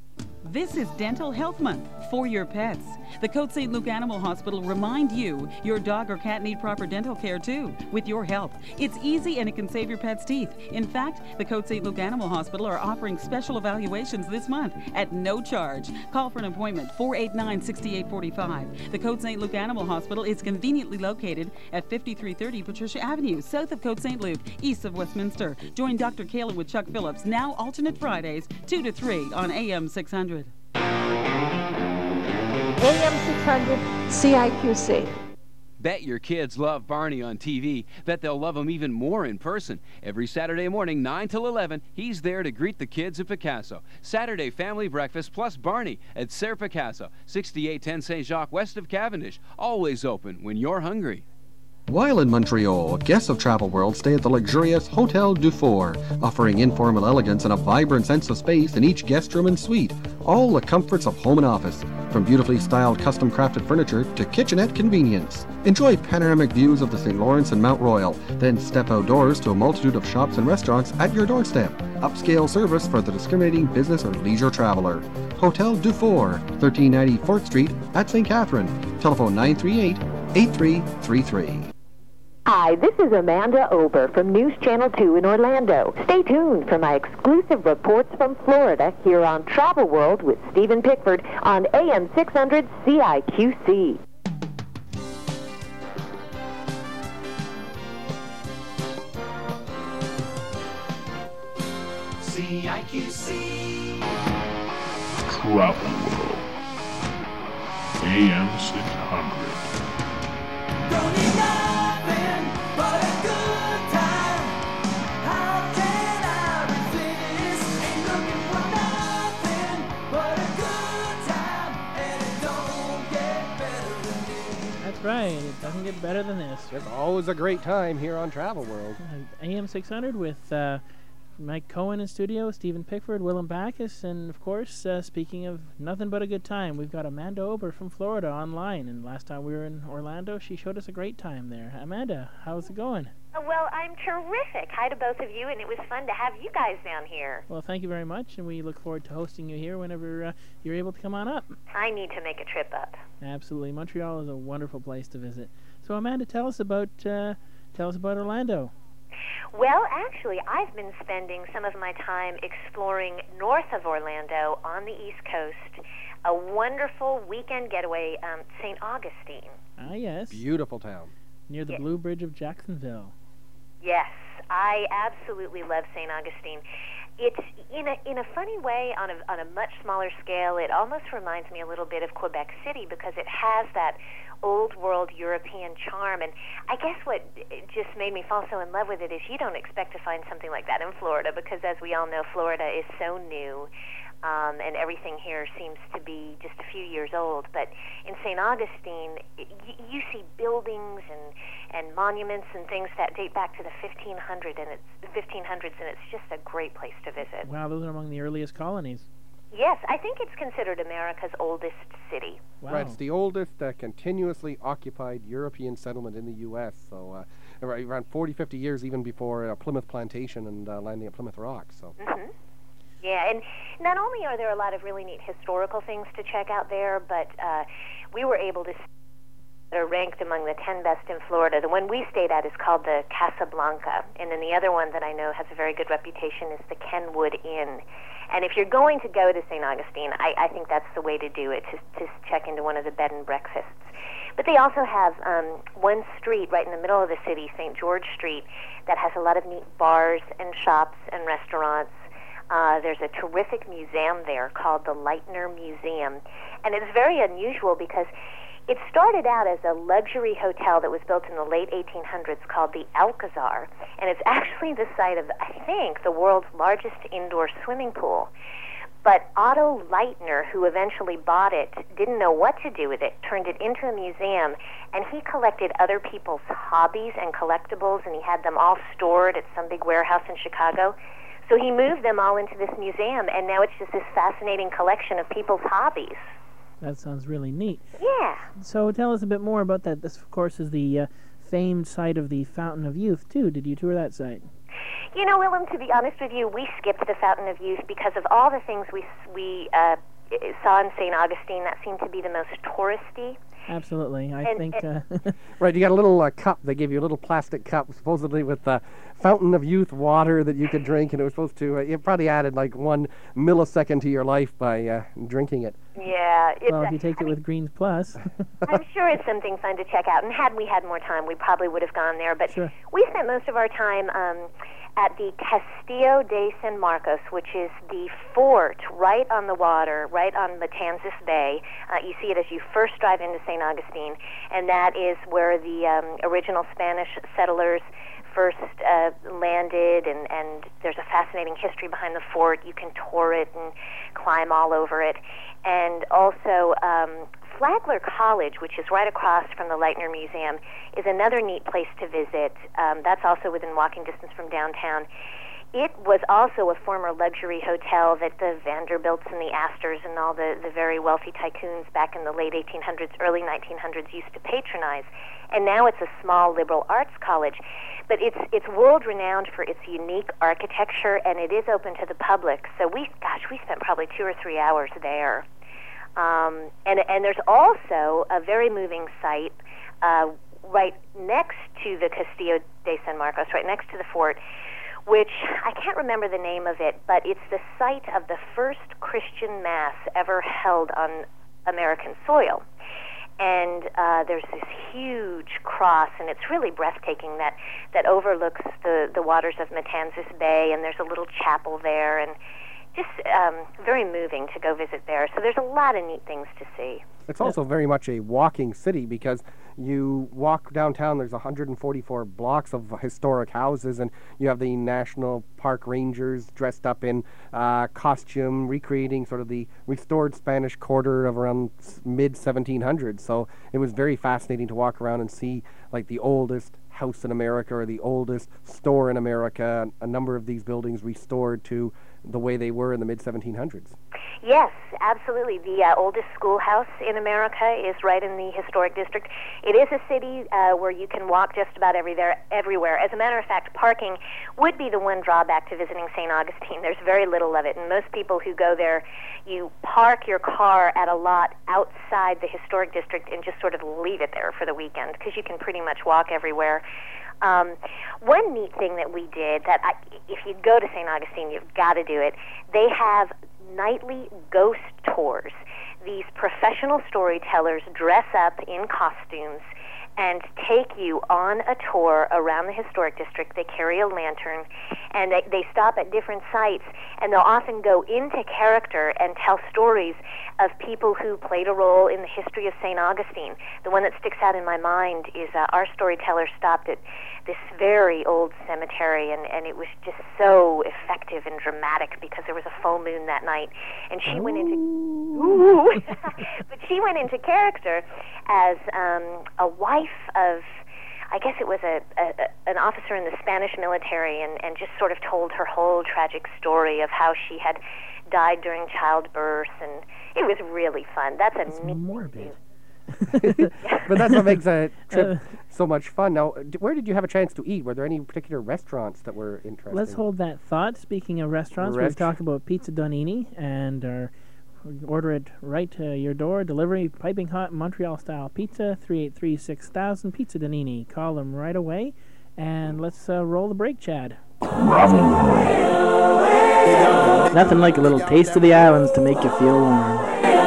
S8: This is Dental Health Month for your pets. The Côte Saint Luc Animal Hospital remind you your dog or cat need proper dental care too with your help. It's easy and it can save your pet's teeth. In fact, the Côte Saint Luc Animal Hospital are offering special evaluations this month at no charge. Call for an appointment four eight nine, six eight four five. The Côte Saint Luc Animal Hospital is conveniently located at fifty-three thirty Patricia Avenue, south of Côte Saint Luc, east of Westminster. Join Doctor Kayla with Chuck Phillips now alternate Fridays two to three on A M six hundred.
S15: A M six hundred C I Q C.
S16: Bet your kids love Barney on T V. Bet they'll love him even more in person. Every Saturday morning, nine till eleven, he's there to greet the kids at Picasso. Saturday family breakfast plus Barney at Serre Picasso, sixty-eight ten Saint Jacques west of Cavendish. Always open when you're hungry.
S11: While in Montreal, guests of Travel World stay at the luxurious Hotel Dufour, offering informal elegance and a vibrant sense of space in each guest room and suite. All the comforts of home and office, from beautifully styled custom-crafted furniture to kitchenette convenience. Enjoy panoramic views of the Saint Lawrence and Mount Royal, then step outdoors to a multitude of shops and restaurants at your doorstep. Upscale service for the discriminating business or leisure traveler. Hotel Dufour, thirteen ninety fourth Street at Saint Catherine. Telephone nine three eight, eight three three three.
S13: Hi, this is Amanda Ober from News Channel two in Orlando. Stay tuned for my exclusive reports from Florida here on Travel World with Stephen Pickford on A M six hundred C I Q C.
S2: C I Q C.
S6: Travel World. A M six hundred.
S2: Don't need nothing but a good time. How can I resist? Ain't looking for nothing but a good time. And it don't get better than this.
S3: That's right. It doesn't get better than this.
S4: It's always a great time here on Travel World.
S3: A M six hundred with uh, Mike Cohen in studio, Stephen Pickford, Willem Backus, and of course, uh, speaking of nothing but a good time, we've got Amanda Ober from Florida online. And last time we were in Orlando, she showed us a great time there. Amanda, how's it going?
S17: Uh, Well, I'm terrific. Hi to both of you, and it was fun to have you guys down here.
S3: Well, thank you very much, and we look forward to hosting you here whenever uh, you're able to come on up.
S17: I need to make a trip up.
S3: Absolutely, Montreal is a wonderful place to visit. So, Amanda, tell us about uh, tell us about Orlando.
S17: Well, actually, I've been spending some of my time exploring north of Orlando on the East Coast, a wonderful weekend getaway, um, Saint Augustine.
S3: Ah, yes.
S4: Beautiful town.
S3: Near the
S17: Yeah.
S3: Blue Bridge of Jacksonville.
S17: Yes, I absolutely love Saint Augustine. It's in a in a funny way, on a on a much smaller scale. It almost reminds me a little bit of Quebec City because it has that old world European charm. And I guess what just made me fall so in love with it is you don't expect to find something like that in Florida because, as we all know, Florida is so new. Um, and everything here seems to be just a few years old. But in Saint Augustine, y- you see buildings and, and monuments and things that date back to the fifteen hundreds, and it's fifteen hundreds, and it's just a great place to visit.
S3: Wow, those are among the earliest colonies.
S17: Yes, I think it's considered America's oldest city.
S3: Wow.
S4: Right, it's the oldest uh, continuously occupied European settlement in the U S So uh, ar- around forty, fifty years even before uh, Plymouth Plantation and uh, landing at Plymouth Rock. So.
S17: Mm-hmm. Yeah, and not only are there a lot of really neat historical things to check out there, but uh, we were able to see that are ranked among the ten best in Florida. The one we stayed at is called the Casablanca, and then the other one that I know has a very good reputation is the Kenwood Inn. And if you're going to go to Saint Augustine, I, I think that's the way to do it, to, to check into one of the bed and breakfasts. But they also have um, one street right in the middle of the city, Saint George Street, that has a lot of neat bars and shops and restaurants. Uh, there's a terrific museum there called the Leitner Museum. And it's very unusual because it started out as a luxury hotel that was built in the late eighteen hundreds called the Alcazar. And it's actually the site of, I think, the world's largest indoor swimming pool. But Otto Leitner, who eventually bought it, didn't know what to do with it, turned it into a museum, and he collected other people's hobbies and collectibles, and he had them all stored at some big warehouse in Chicago. So he moved them all into this museum, and now it's just this fascinating collection of people's hobbies.
S3: That sounds really neat.
S17: Yeah.
S3: So tell us a bit more about that. This, of course, is the uh, famed site of the Fountain of Youth, too. Did you tour that site?
S17: You know, Willem, to be honest with you, we skipped the Fountain of Youth because of all the things we we uh, saw in Saint Augustine that seemed to be the most touristy.
S3: Absolutely. I
S17: And-
S3: think...
S17: and-
S3: Uh,
S4: Right, you got a little uh, cup. They gave you a little plastic cup, supposedly with uh, Fountain of Youth water that you could drink, and it was supposed to. Uh, it probably added like one millisecond to your life by uh, drinking it.
S17: Yeah. It's
S3: well,
S17: a-
S3: if you take it with Greens Plus.
S17: I'm sure it's something fun to check out. And had we had more time, we probably would have gone there. But
S3: Sure.
S17: we spent most of our time um, at the Castillo de San Marcos, which is the fort right on the water, right on Matanzas Bay. Uh, you see it as you first drive into Saint Augustine, and that is where the um, original Spanish settlers first uh, landed, and, and there's a fascinating history behind the fort. You can tour it and climb all over it. And also, um, Flagler College, which is right across from the Leitner Museum, is another neat place to visit. Um, that's also within walking distance from downtown. It was also a former luxury hotel that the Vanderbilts and the Astors and all the, the very wealthy tycoons back in the late eighteen hundreds, early nineteen hundreds used to patronize. And now it's a small liberal arts college. But it's it's world-renowned for its unique architecture, and it is open to the public. So we, gosh, we spent probably two or three hours there. Um, and, and there's also a very moving site uh, right next to the Castillo de San Marcos, right next to the fort, which I can't remember the name of it, but it's the site of the first Christian Mass ever held on American soil. And uh, there's this huge cross, and it's really breathtaking that, that overlooks the, the waters of Matanzas Bay, and there's a little chapel there, and just um, very moving to go visit there. So there's a lot of neat things to see.
S4: It's also very much a walking city because you walk downtown, there's one hundred forty-four blocks of historic houses, and you have the National Park Rangers dressed up in uh, costume, recreating sort of the restored Spanish Quarter of around mid seventeen hundreds. So it was very fascinating to walk around and see like the oldest house in America or the oldest store in America. A number of these buildings restored to the way they were in the mid seventeen hundreds.
S17: Yes, absolutely. The uh, oldest schoolhouse in America is right in the historic district. It is a city uh, where you can walk just about every there, everywhere. As a matter of fact, parking would be the one drawback to visiting Saint Augustine. There's very little of it, and most people who go there, you park your car at a lot outside the historic district and just sort of leave it there for the weekend because you can pretty much walk everywhere. Um, one neat thing that we did that I, if you go to Saint Augustine, you've got to do it. They have nightly ghost tours. These professional storytellers dress up in costumes and take you on a tour around the historic district. They carry a lantern, and they, they stop at different sites, and they'll often go into character and tell stories of people who played a role in the history of Saint Augustine. The one that sticks out in my mind is uh, our storyteller stopped at this very old cemetery, and, and it was just so effective and dramatic because there was a full moon that night, and she Ooh. went into ooh, but she went into character as um, a wife of, I guess it was a, a an officer in the Spanish military, and, and just sort of told her whole tragic story of how she had died during childbirth, and it was really fun. That's a
S3: That's morbid.
S4: But that's what makes a trip so much fun. Now, d- where did you have a chance to eat? Were there any particular restaurants that were interesting?
S3: Let's hold that thought. Speaking of restaurants,
S4: Rest-
S3: we've talked about Pizza Donini, and our order it right to your door. Delivery, piping hot Montreal-style pizza, three eight three, six thousand, Pizza Donini. Call them right away, and let's uh, roll the break, Chad. Nothing like a little taste of the islands to make you feel warm.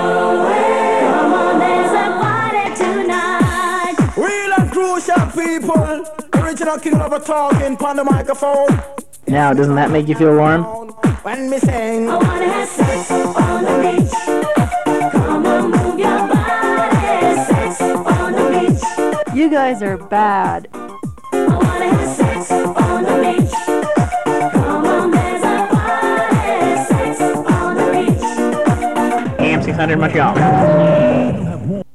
S2: Real and crucial people, original king of a talking on the microphone.
S3: Now, doesn't that make you feel warm?
S2: When me sing,
S18: I wanna have sex on the beach. Come on, move your body. Sex on the beach.
S9: You guys are bad.
S18: I wanna have sex on the beach. Come on, there's a party. Sex on the beach.
S3: A M six hundred Montreal.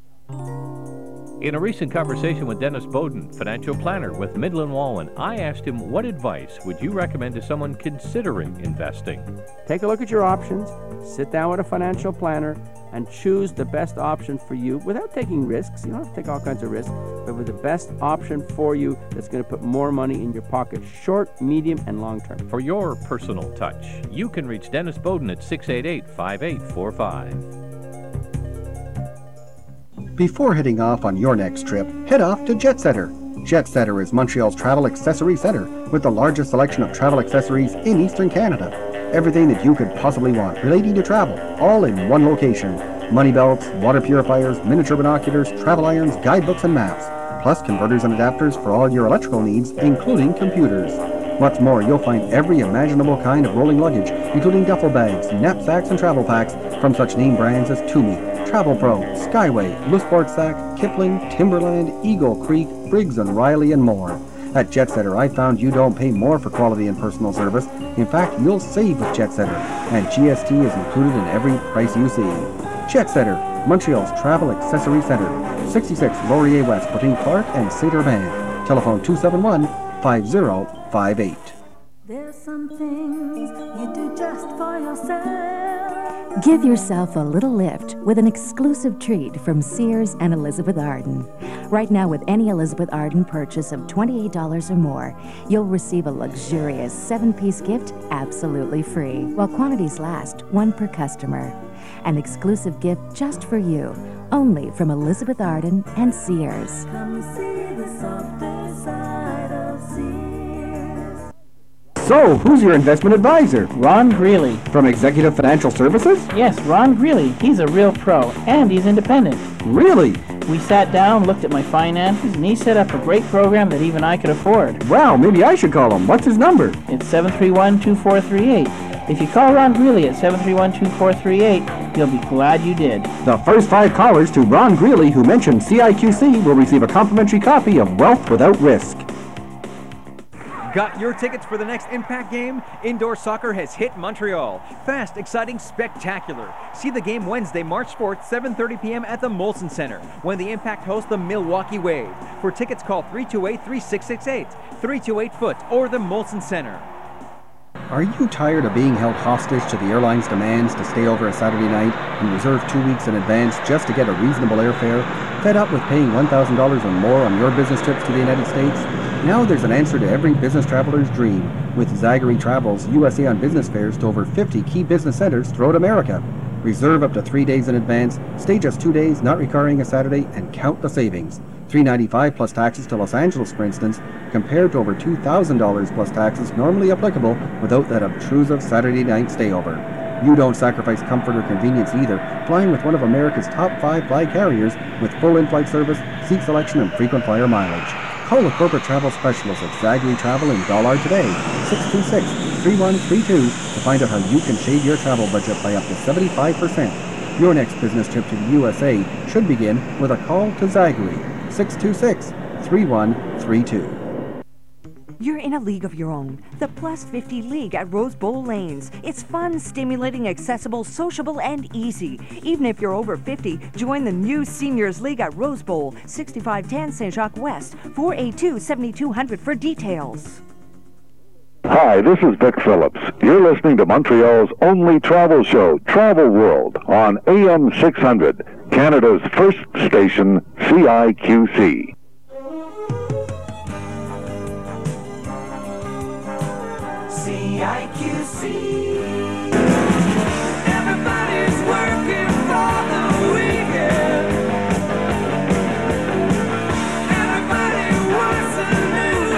S12: In a recent conversation with Dennis Bowden, financial planner with Midland Wallen, I asked him what advice would you recommend to someone considering investing?
S19: Take a look at your options, sit down with a financial planner, and choose the best option for you without taking risks. You don't have to take all kinds of risks, but with the best option for you that's going to put more money in your pocket, short, medium, and long term.
S12: For your personal touch, you can reach Dennis Bowden at six eight eight, five eight four five.
S11: Before heading off on your next trip, head off to Jetsetter. Jetsetter is Montreal's travel accessory center with the largest selection of travel accessories in Eastern Canada. Everything that you could possibly want relating to travel, all in one location. Money belts, water purifiers, miniature binoculars, travel irons, guidebooks, and maps. Plus converters and adapters for all your electrical needs, including computers. What's more, you'll find every imaginable kind of rolling luggage, including duffel bags, knapsacks, and travel packs from such name brands as Toomey, Travel Pro, Skyway, Le Sport Sac, Kipling, Timberland, Eagle Creek, Briggs and Riley, and more. At Jetsetter, I found you don't pay more for quality and personal service. In fact, you'll save with Jetsetter, and G S T is included in every price you see. Jetsetter, Montreal's travel accessory center, sixty-six Laurier West between Clark and Saint-Urbain. Telephone two seven one, five zero five eight.
S18: There's some things you do just for yourself.
S20: Give yourself a little lift with an exclusive treat from Sears and Elizabeth Arden. Right now, with any Elizabeth Arden purchase of twenty-eight dollars or more, you'll receive a luxurious seven-piece gift absolutely free. While quantities last, one per customer. An exclusive gift just for you, only from Elizabeth Arden and Sears.
S18: Come see the softer side of Sears.
S11: So, who's your investment advisor?
S3: Ron Greeley.
S11: From Executive Financial Services?
S3: Yes, Ron Greeley. He's a real pro, and he's independent.
S11: Really?
S3: We sat down, looked at my finances, and he set up a great program that even I could afford.
S11: Wow, maybe I should call him. What's his number?
S3: It's seven three one, two four three eight. If you call Ron Greeley at seven three one, two four three eight, you'll be glad you did.
S11: The first five callers to Ron Greeley who mentioned C I Q C will receive a complimentary copy of Wealth Without Risk.
S21: Got your tickets for the next Impact game? Indoor soccer has hit Montreal. Fast, exciting, spectacular. See the game Wednesday, March fourth, seven thirty p.m. at the Molson Center, when the Impact hosts the Milwaukee Wave. For tickets, call three two eight, three six six eight, three two eight, foot, or the Molson Center.
S11: Are you tired of being held hostage to the airline's demands to stay over a Saturday night and reserve two weeks in advance just to get a reasonable airfare? Fed up with paying one thousand dollars or more on your business trips to the United States? Now there's an answer to every business traveler's dream with Zagary Travel's U S A on Business fares to over fifty key business centers throughout America. Reserve up to three days in advance, stay just two days, not requiring a Saturday, and count the savings. three hundred ninety-five dollars plus taxes to Los Angeles, for instance, compared to over two thousand dollars plus taxes normally applicable without that obtrusive Saturday night stayover. You don't sacrifice comfort or convenience either, flying with one of America's top five flag carriers with full in-flight service, seat selection, and frequent flyer mileage. Call the corporate travel specialist at Zagary Travel in Dollard today, six two six, three one three two, to find out how you can shave your travel budget by up to seventy-five percent. Your next business trip to the U S A should begin with a call to Zagary, six two six, three one three two.
S7: You're in a league of your own, the Plus fifty League at Rose Bowl Lanes. It's fun, stimulating, accessible, sociable, and easy. Even if you're over fifty, join the new Seniors League at Rose Bowl, sixty-five ten Saint Jacques West, four eight two, seven two zero zero for details.
S22: Hi, this is Vic Phillips. You're listening to Montreal's only travel show, Travel World, on A M six hundred, Canada's first station, C I Q C.
S2: C I Q C. Everybody's working for the weekend. Everybody wants a new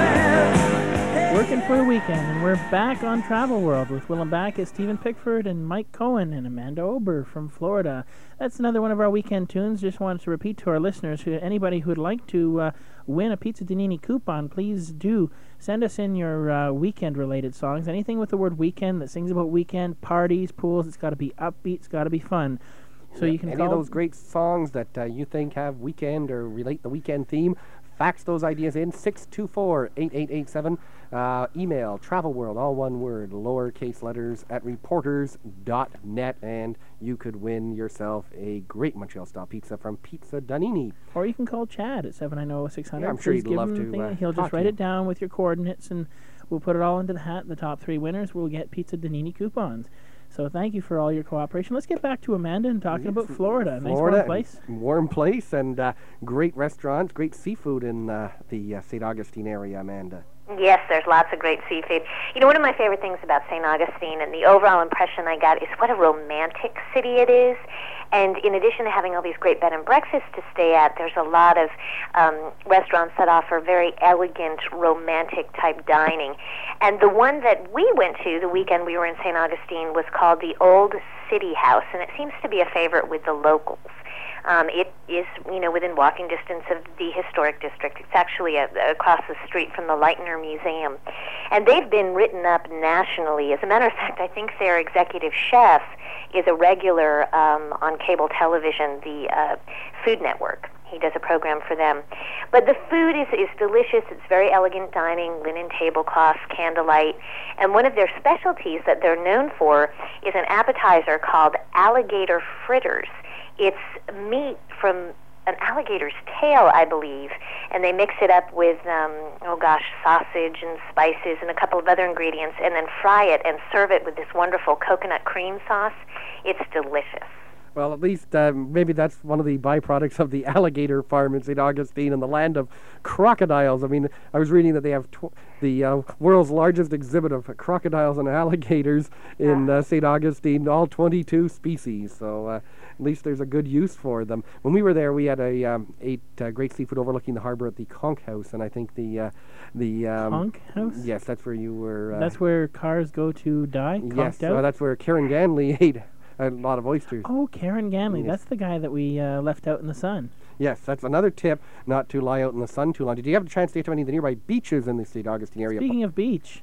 S2: romance.
S3: Working for the weekend, and we're back on Travel World with Willem Backus, Stephen Pickford, and Mike Cohen, and Amanda Ober from Florida. That's another one of our weekend tunes. Just wanted to repeat to our listeners, who, anybody who would like to uh, win a Pizza Danini coupon, please do send us in your uh, weekend-related songs. Anything with the word weekend that sings about weekend, parties, pools. It's got to be upbeat. It's got to be fun. So
S4: Yeah,
S3: you can
S4: any
S3: call
S4: of those great songs that uh, you think have weekend or relate the weekend theme. Fax those ideas in, six two four, eight eight eight seven. Uh, email travelworld, all one word, lowercase letters, at reporters dot net, and you could win yourself a great Montreal-style pizza from Pizza Danini.
S3: Or you can call Chad at seven nine zero, six hundred.
S4: Yeah, I'm sure
S3: Please
S4: he'd
S3: give
S4: love
S3: him the
S4: to,
S3: thing.
S4: uh,
S3: He'll
S4: talk
S3: just
S4: to
S3: write
S4: you.
S3: it down with your coordinates, and we'll put it all into the hat. The top three winners will get Pizza Danini coupons. So thank you for all your cooperation. Let's get back to Amanda and talking about Florida. Nice
S4: Florida,
S3: warm place.
S4: Warm place, and uh, great restaurants, great seafood in uh, the uh, Saint Augustine area, Amanda.
S17: Yes, there's lots of great seafood. You know, one of my favorite things about Saint Augustine, and the overall impression I got, is what a romantic city it is. And in addition to having all these great bed and breakfasts to stay at, there's a lot of um, restaurants that offer very elegant, romantic-type dining. And the one that we went to the weekend we were in Saint Augustine was called the Old City House, and it seems to be a favorite with the locals. Um, it is, you know, within walking distance of the historic district. It's actually a, across the street from the Leitner Museum. And they've been written up nationally. As a matter of fact, I think their executive chef is a regular um, on cable television, the uh, Food Network. He does a program for them. But the food is, is delicious. It's very elegant dining, linen tablecloths, candlelight. And one of their specialties that they're known for is an appetizer called alligator fritters. It's meat from an alligator's tail, I believe, and they mix it up with, um, oh gosh, sausage and spices and a couple of other ingredients, and then fry it and serve it with this wonderful coconut cream sauce. It's delicious.
S4: Well, at least uh, maybe that's one of the byproducts of the alligator farm in Saint Augustine and the land of crocodiles. I mean, I was reading that they have tw- the uh, world's largest exhibit of crocodiles and alligators in uh, Saint Augustine, all twenty-two species. So uh, at least there's a good use for them. When we were there, we had a um, ate uh, great seafood overlooking the harbor at the Conch House, and I think the uh, the um,
S3: Conch House?
S4: Yes, that's where you were. Uh,
S3: That's where cars go to die?
S4: yes,
S3: Conked
S4: so
S3: out?
S4: that's where Karen Ganley ate a lot of oysters.
S3: Oh, Karen Ganley.
S4: Yes.
S3: That's the guy that we uh, left out in the sun.
S4: Yes, that's another tip, not to lie out in the sun too long. Did you have a chance to get to any of the nearby beaches in the Saint Augustine area?
S3: Speaking of beach.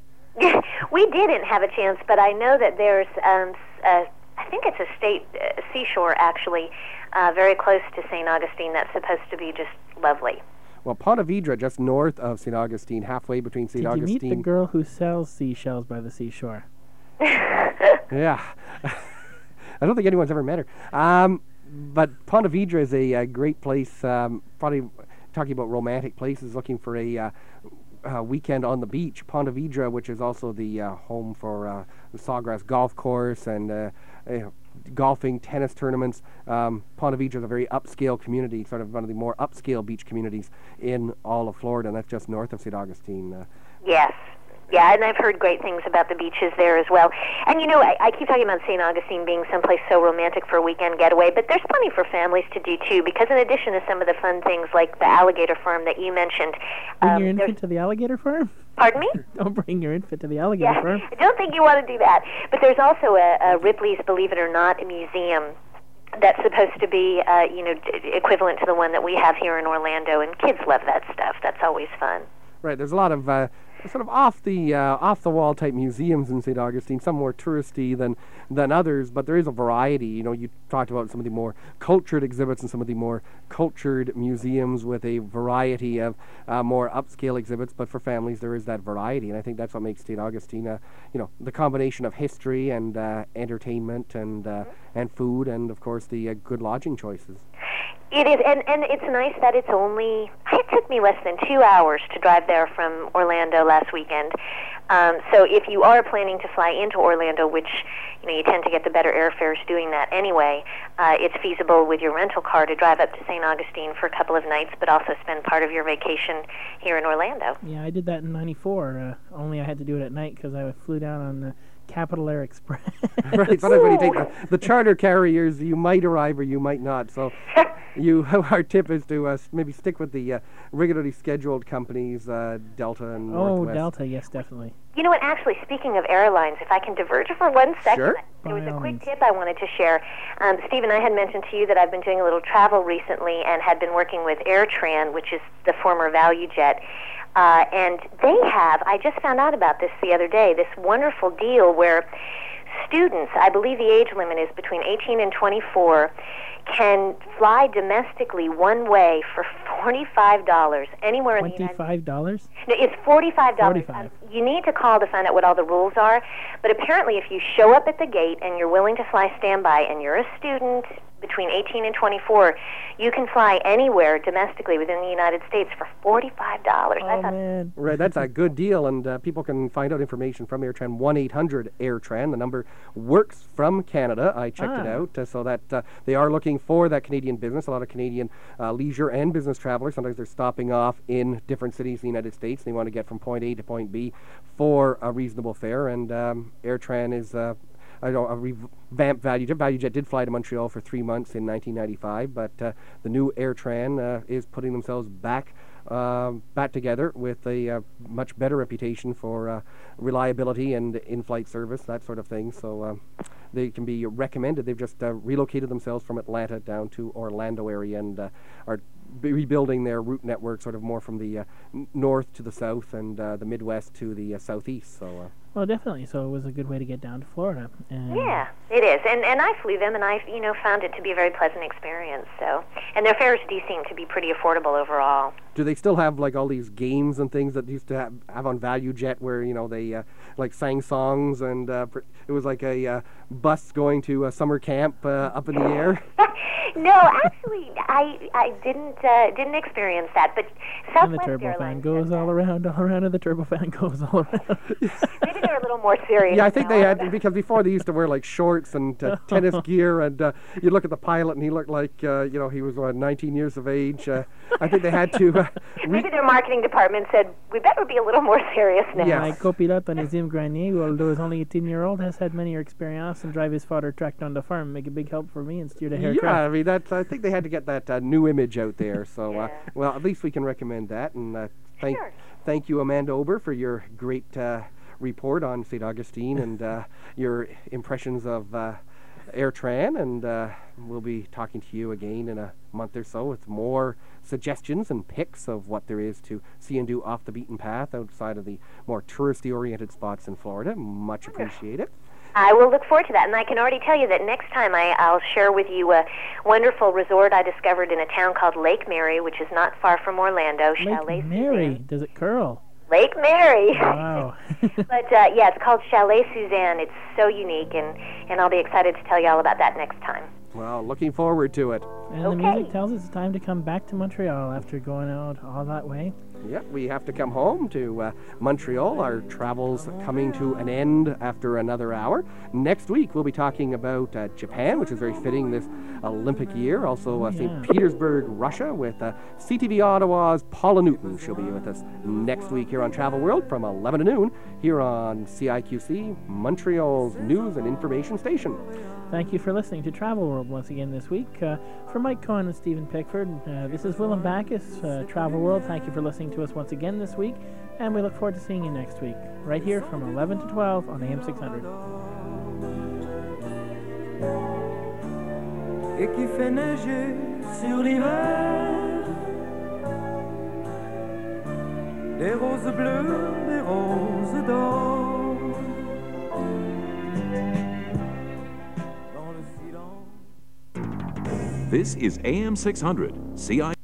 S17: We didn't have a chance, but I know that there's, um, s- uh, I think it's a state uh, seashore, actually, uh, very close to Saint Augustine that's supposed to be just lovely.
S4: Well, Ponte Vedra, just north of Saint Augustine, halfway between Saint
S3: Did you
S4: Augustine.
S3: meet the girl who sells seashells by the seashore?
S4: Yeah. I don't think anyone's ever met her. Um, but Ponte Vedra is a, a great place, um, probably talking about romantic places, looking for a uh, uh, weekend on the beach. Ponte Vedra, which is also the uh, home for uh, the Sawgrass Golf Course and uh, uh, golfing, tennis tournaments. Um, Ponte Vedra is a very upscale community, sort of one of the more upscale beach communities in all of Florida, and that's just north of Saint Augustine. Uh,
S17: Yes. Yeah, and I've heard great things about the beaches there as well. And, you know, I, I keep talking about Saint Augustine being someplace so romantic for a weekend getaway, but there's plenty for families to do, too, because in addition to some of the fun things like the alligator farm that you mentioned...
S3: Bring
S17: um,
S3: your
S17: there's-
S3: infant to the alligator farm?
S17: Pardon me?
S3: Don't bring your infant to the alligator
S17: Yeah,
S3: farm.
S17: I don't think you want to do that. But there's also a, a Ripley's Believe It or Not museum that's supposed to be, uh, you know, d- equivalent to the one that we have here in Orlando, and kids love that stuff. That's always fun.
S4: Right, there's a lot of uh, sort of off the uh, off the wall type museums in Saint Augustine, some more touristy than than others, but there is a variety. You know, you talked about some of the more cultured exhibits and some of the more cultured museums with a variety of uh, more upscale exhibits, but for families there is that variety, and I think that's what makes Saint Augustine, uh, you know, the combination of history and uh, entertainment and uh, and food, and of course the uh, good lodging choices.
S17: It is, and, and it's nice that it's only, it took me less than two hours to drive there from Orlando last weekend. Um, so if you are planning to fly into Orlando, which, you know, you tend to get the better airfares doing that anyway, uh, it's feasible with your rental car to drive up to Saint Augustine for a couple of nights, but also spend part of your vacation here in Orlando.
S3: Yeah, I did that in ninety-four, uh, only I had to do it at night because I flew down on the Capital Air Express.
S4: Right, sometimes when you take the, the charter carriers, you might arrive or you might not. So, you our tip is to uh, s- maybe stick with the uh, regularly scheduled companies, uh, Delta and
S3: Oh,
S4: Northwest.
S3: Delta, yes, definitely.
S17: You know what, actually, speaking of airlines, if I can diverge for one second,
S4: Sure.
S17: there was
S3: By
S17: a
S3: all
S17: quick
S3: means.
S17: tip I wanted to share. Um, Steve and I had mentioned to you that I've been doing a little travel recently and had been working with AirTran, which is the former ValueJet. Uh, and they have, I just found out about this the other day, this wonderful deal where students, I believe the age limit is between eighteen and twenty-four, can fly domestically one way for forty-five dollars anywhere in the United States.
S3: twenty-five dollars?
S17: No, it's forty-five dollars.
S3: forty-five.
S17: Um, you need to call to find out what all the rules are. But apparently, if you show up at the gate and you're willing to fly standby and you're a student between eighteen and twenty-four, you can fly anywhere domestically within the United States for forty-five dollars. I
S3: Oh,
S17: thought,
S3: man.
S4: Right, that's a good deal, and uh, people can find out information from AirTran, one eight hundred AirTran. The number works from Canada. I checked it
S3: Ah.
S4: out, uh, so that uh, they are looking for that Canadian business. A lot of Canadian uh, leisure and business travelers, sometimes they're stopping off in different cities in the United States. They want to get from point A to point B for a reasonable fare, and um, AirTran is... Uh, I know a revamped ValueJet. ValueJet did fly to Montreal for three months in nineteen ninety-five, but uh, the new AirTran uh, is putting themselves back uh, back together with a uh, much better reputation for uh, reliability and in-flight service, that sort of thing. So um, they can be recommended. They've just uh, relocated themselves from Atlanta down to Orlando area and uh, are b- rebuilding their route network sort of more from the uh, n- north to the south and uh, the Midwest to the uh, southeast. So. Uh,
S3: Well, definitely. So it was a good way to get down to Florida. And
S17: yeah, it is. And and I flew them, and I, you know, found it to be a very pleasant experience. So, and their fares do seem to be pretty affordable overall.
S4: Do they still have like all these games and things that used to have, have on ValueJet where, you know, they uh, like sang songs and uh, pr- it was like a uh, bus going to a summer camp uh, up in the air?
S17: No, actually, I I didn't uh, didn't experience that. But
S3: And the
S17: Southwest
S3: turbofan
S17: Airlines,
S3: goes all around, all around, and the turbofan goes all around.
S17: maybe they're a little more serious.
S4: Yeah, I think
S17: now.
S4: they had, because before they used to wear like shorts and uh, tennis gear, and uh, you look at the pilot and he looked like, uh, you know, he was uh, nineteen years of age. Uh, I think they had to... Uh, re-
S17: Maybe their marketing department said, we better be a little more serious now.
S4: Yeah.
S3: My copilote, Onésime Grenier, who although is only eighteen-year-old, has had many experience and drive his father tracked on the farm, make a big help for me and steer the
S4: Yeah,
S3: aircraft.
S4: I mean, that's, I think they had to get that uh, new image out there. So, uh, well, at least we can recommend that. And uh, thank,
S17: Sure.
S4: thank you, Amanda Ober, for your great uh, report on Saint Augustine and uh, your impressions of uh, AirTran. And uh, we'll be talking to you again in a month or so with more suggestions and picks of what there is to see and do off the beaten path outside of the more touristy-oriented spots in Florida. Much appreciated.
S17: I will look forward to that, and I can already tell you that next time I, I'll share with you a wonderful resort I discovered in a town called Lake Mary, which is not far from Orlando.
S3: Lake
S17: Chalet
S3: Mary,
S17: Suzanne.
S3: does it curl?
S17: Lake Mary.
S3: Wow.
S17: But uh, yeah, it's called Chalet Suzanne. It's so unique, and, and I'll be excited to tell you all about that next time.
S4: Well, looking forward to it.
S3: And the music tells us it's time to come back to Montreal after going out all that way.
S4: Yep, we have to come home to uh, Montreal. Our travel's coming to an end after another hour. Next week, we'll be talking about uh, Japan, which is very fitting this Olympic year. Also, uh, Saint
S3: Yeah.
S4: Petersburg, Russia, with uh, C T V Ottawa's Paula Newton. She'll be with us next week here on Travel World from eleven to noon here on C I Q C, Montreal's news and information station.
S3: Thank you for listening to Travel World once again this week. Uh, for Mike Cohen and Stephen Pickford, uh, this is Willem Backus, uh, Travel World. Thank you for listening to us once again this week, and we look forward to seeing you next week, right here from eleven to twelve on A M six hundred.
S2: Et qui fait neiger sur l'hiver, des roses bleues, des roses d'or.
S1: This is A M six hundred, C I